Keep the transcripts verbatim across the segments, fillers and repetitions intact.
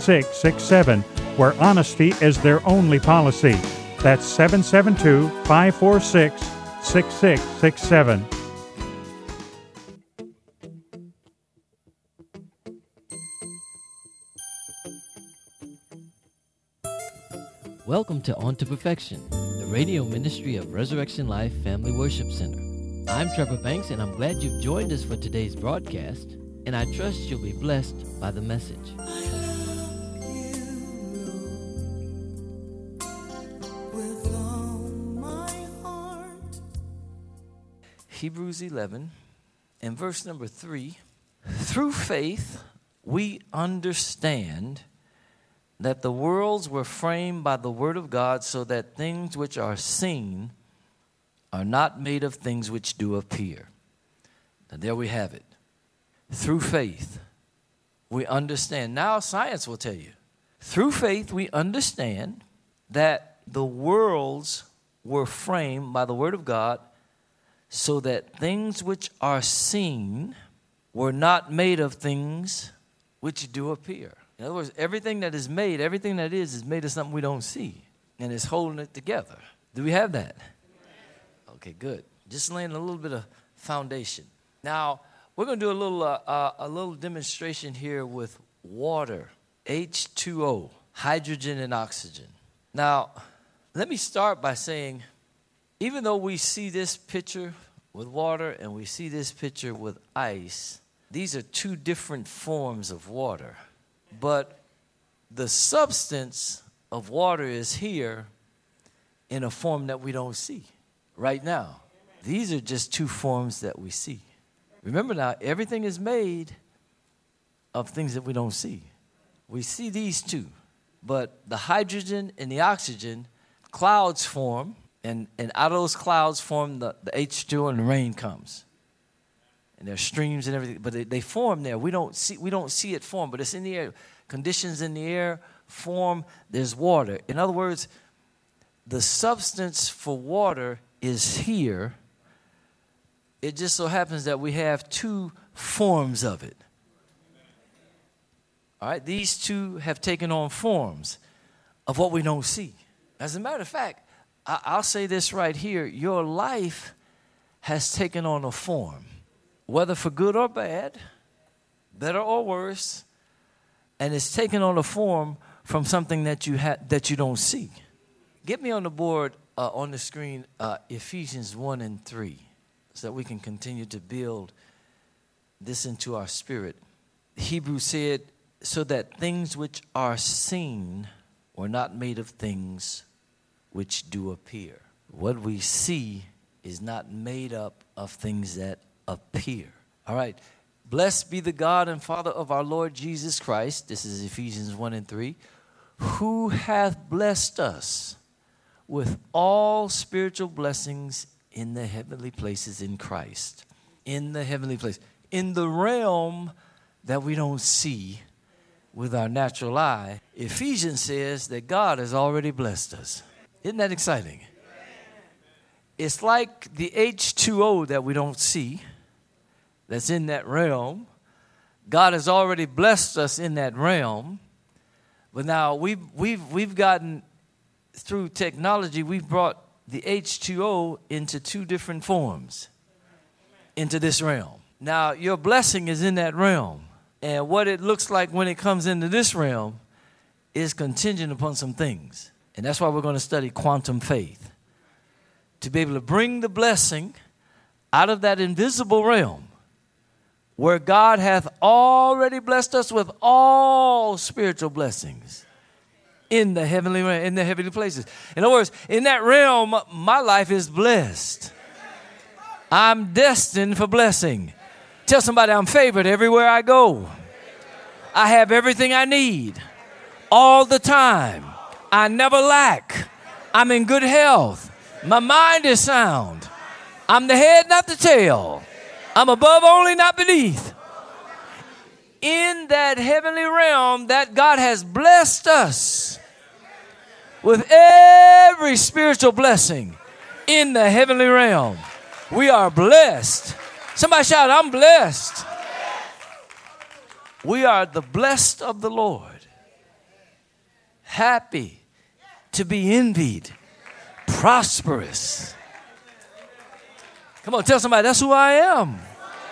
six six seven, where honesty is their only policy. That's seven seven two, five four six, six six six seven. Welcome to On to Perfection, the radio ministry of Resurrection Life Family Worship Center. I'm Trevor Banks, and I'm glad you've joined us for today's broadcast, and I trust you'll be blessed by the message. Hebrews eleven and verse number three. Through faith, we understand that the worlds were framed by the word of God, so that things which are seen are not made of things which do appear. And there we have it. Through faith, we understand. Now science will tell you. Through faith, we understand that the worlds were framed by the word of God, so that things which are seen were not made of things which do appear. In other words, everything that is made, everything that is, is made of something we don't see, and it's holding it together. Do we have that? Okay, good. Just laying a little bit of foundation. Now, we're going to do a little, uh, uh, a little demonstration here with water, H two O, hydrogen and oxygen. Now, let me start by saying, even though we see this picture with water and we see this picture with ice, these are two different forms of water. But the substance of water is here in a form that we don't see right now. These are just two forms that we see. Remember now, everything is made of things that we don't see. We see these two, but the hydrogen and the oxygen, clouds form, and, and out of those clouds form the, the H two O, and the rain comes. And there's streams and everything, but they, they form there. We don't see we don't see it form, but it's in the air. Conditions in the air form, there's water. In other words, the substance for water is here. It just so happens that we have two forms of it. All right, these two have taken on forms of what we don't see. As a matter of fact, I, I'll say this right here. Your life has taken on a form, whether for good or bad, better or worse, and it's taken on a form from something that you ha- that you don't see. Get me on the board, uh, on the screen, uh, Ephesians one and three, so that we can continue to build this into our spirit. Hebrews said, so that things which are seen were not made of things which do appear. What we see is not made up of things that appear. All right. Blessed be the God and Father of our Lord Jesus Christ. This is Ephesians one and three. Who hath blessed us with all spiritual blessings in the heavenly places in Christ. In the heavenly place. In the realm that we don't see with our natural eye. Ephesians says that God has already blessed us. Isn't that exciting? It's like the H two O that we don't see, that's in that realm. God has already blessed us in that realm. But now we've, we've, we've gotten, through technology, we've brought the H two O into two different forms, into this realm. Now, your blessing is in that realm. And what it looks like when it comes into this realm is contingent upon some things. And that's why we're going to study quantum faith, to be able to bring the blessing out of that invisible realm where God hath already blessed us with all spiritual blessings in the heavenly realm, in the heavenly places. In other words, in that realm, my life is blessed. I'm destined for blessing. Tell somebody I'm favored everywhere I go. I have everything I need all the time. I never lack. I'm in good health. My mind is sound. I'm the head, not the tail. I'm above only, not beneath. In that heavenly realm that God has blessed us with every spiritual blessing in the heavenly realm. We are blessed. Somebody shout, I'm blessed. We are the blessed of the Lord. happy, to be envied, prosperous. Come on, tell somebody, that's who I am.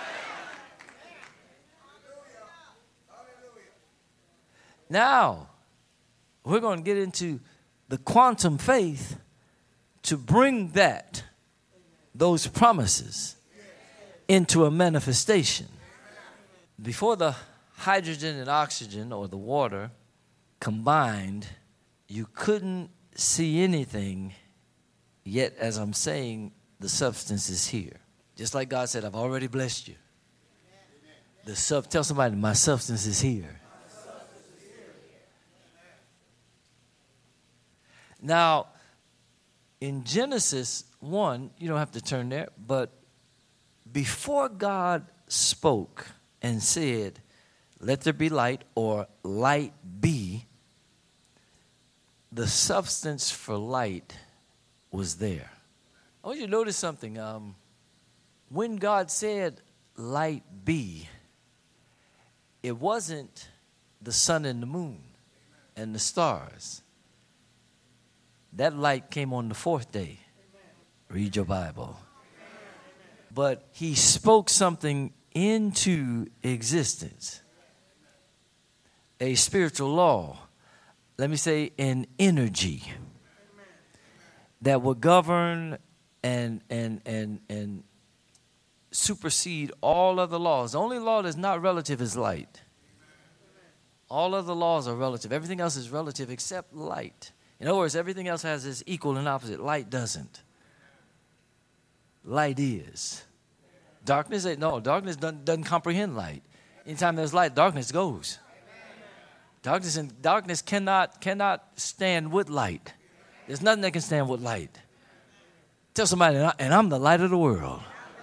Now, we're going to get into the quantum faith to bring that, those promises, into a manifestation. Before the hydrogen and oxygen, or the water, combined, you couldn't see anything, yet as I'm saying, the substance is here. Just like God said, I've already blessed you. The sub, tell somebody, my substance is here. Now, in Genesis one, you don't have to turn there, but before God spoke and said, let there be light, or light be, the substance for light was there. I want you to notice something. Um, when God said, light be, it wasn't the sun and the moon and the stars. That light came on the fourth day. Read your Bible. But he spoke something into existence. A spiritual law. Let me say an energy that will govern and and and and supersede all other laws. The only law that's not relative is light. All other laws are relative. Everything else is relative except light. In other words, everything else has its equal and opposite. Light doesn't. Light is. Darkness, no, darkness doesn't, doesn't comprehend light. Anytime there's light, darkness goes. Darkness and darkness cannot cannot stand with light. There's nothing that can stand with light. Tell somebody, and I'm the light of the world.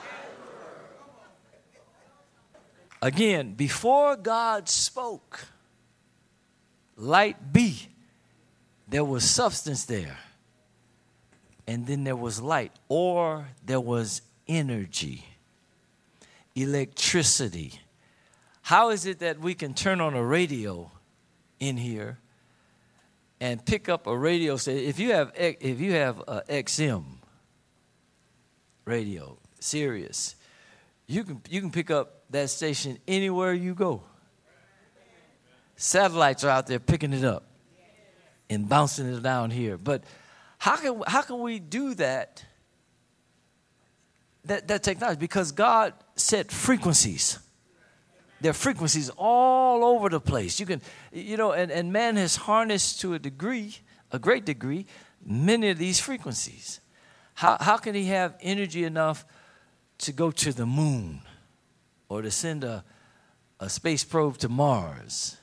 Again, before God spoke, light be, there was substance there. And then there was light, or there was energy, electricity. How is it that we can turn on a radio in here and pick up a radio station? If you have if you have a X M radio, Sirius, you can you can pick up that station anywhere you go. Satellites are out there picking it up and bouncing it down here. But how can how can we do that? That that technology, because God set frequencies. There are frequencies all over the place. You can, you know, and, and man has harnessed to a degree, a great degree, many of these frequencies. How how can he have energy enough to go to the moon or to send a, a space probe to Mars?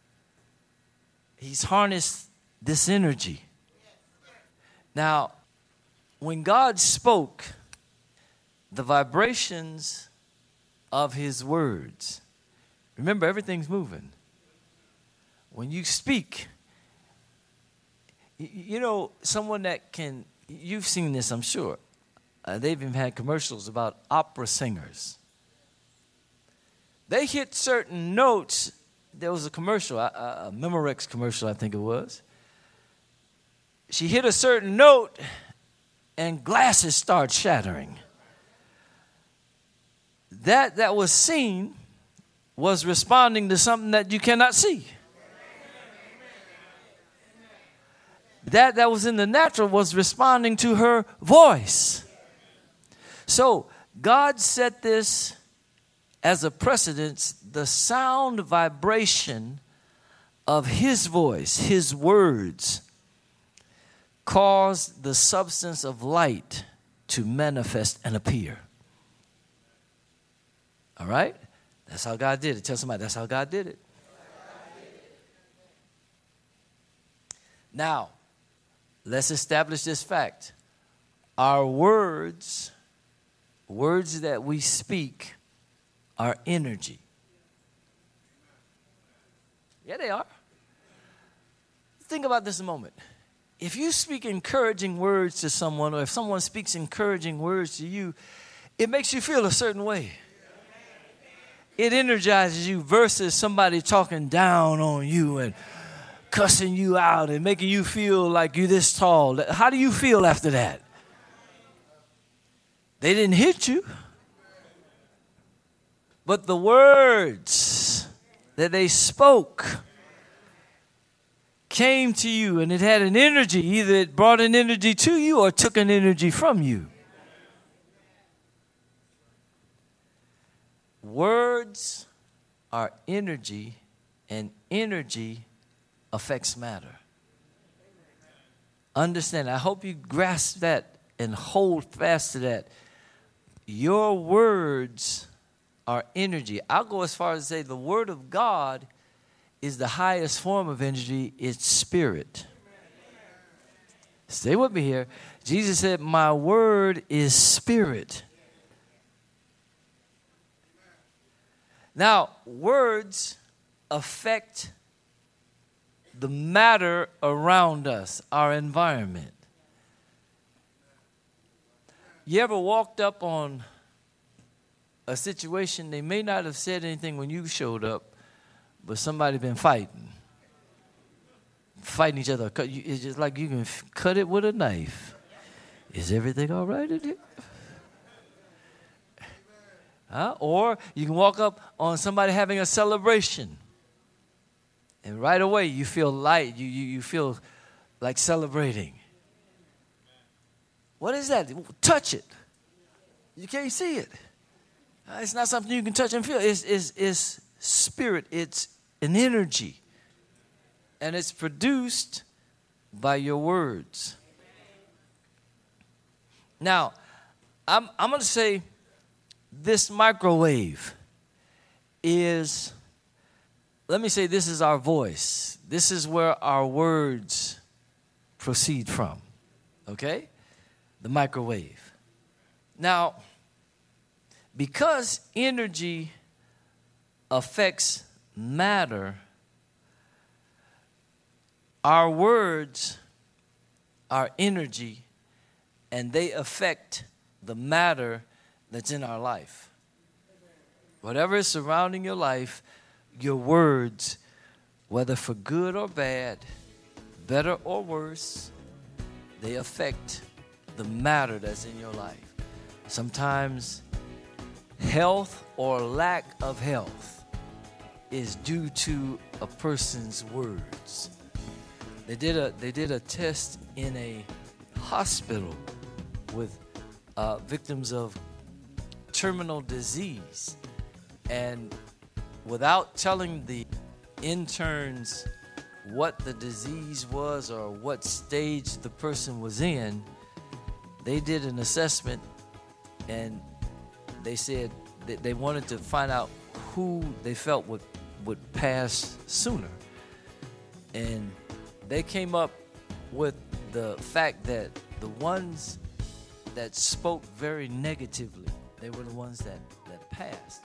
He's harnessed this energy. Now, when God spoke, the vibrations of his words, remember, everything's moving. When you speak, you know, someone that can, you've seen this, I'm sure. Uh, they've even had commercials about opera singers. They hit certain notes. There was a commercial, a, a Memorex commercial, I think it was. She hit a certain note and glasses start shattering. That that was seen was responding to something that you cannot see. That that was in the natural was responding to her voice. So God set this as a precedence, the sound vibration of his voice, his words, caused the substance of light to manifest and appear. All right? That's how God did it. Tell somebody, that's how God did it. Now, let's establish this fact. Our words, words that we speak, are energy. Yeah, they are. Think about this a moment. If you speak encouraging words to someone, or if someone speaks encouraging words to you, it makes you feel a certain way. It energizes you versus somebody talking down on you and cussing you out and making you feel like you're this tall. How do you feel after that? They didn't hit you. But the words that they spoke came to you, and it had an energy. Either it brought an energy to you or took an energy from you. Words are energy, and energy affects matter. Understand, I hope you grasp that and hold fast to that. Your words are energy. I'll go as far as to say the Word of God is the highest form of energy. It's spirit. Stay with me here. Jesus said, my word is spirit. Now, words affect the matter around us, our environment. You ever walked up on a situation, they may not have said anything when you showed up, but somebody been fighting. Fighting each other. It's just like you can cut it with a knife. Is everything all right in here? Huh? Or you can walk up on somebody having a celebration, and right away you feel light. You, you, you feel like celebrating. What is that? Touch it. You can't see it. It's not something you can touch and feel. It's, it's, it's spirit. It's an energy. And it's produced by your words. Now, I'm, I'm going to say this microwave is, let me say this is our voice. This is where our words proceed from. Okay? The microwave. Now, because energy affects matter, our words are energy, and they affect the matter that's in our life. Whatever is surrounding your life, your words, whether for good or bad, better or worse, they affect the matter that's in your life. Sometimes health or lack of health is due to a person's words. They did a they did a test in a hospital with uh, victims of terminal disease, and without telling the interns what the disease was or what stage the person was in, they did an assessment, and they said that they wanted to find out who they felt would would pass sooner. And they came up with the fact that the ones that spoke very negatively, they were the ones that, that passed.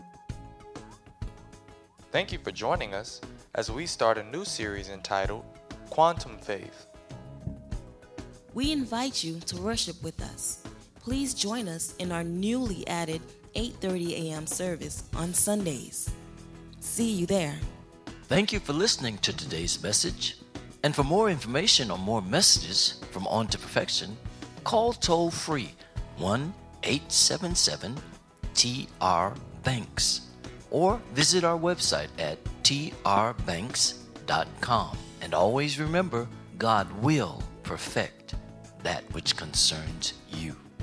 Thank you for joining us as we start a new series entitled Quantum Faith. We invite you to worship with us. Please join us in our newly added eight thirty a.m. service on Sundays. See you there. Thank you for listening to today's message. And for more information or more messages from On to Perfection, call toll free one eight seven seven T R Banks or visit our website at T R banks dot com. And always remember, God will perfect that which concerns you.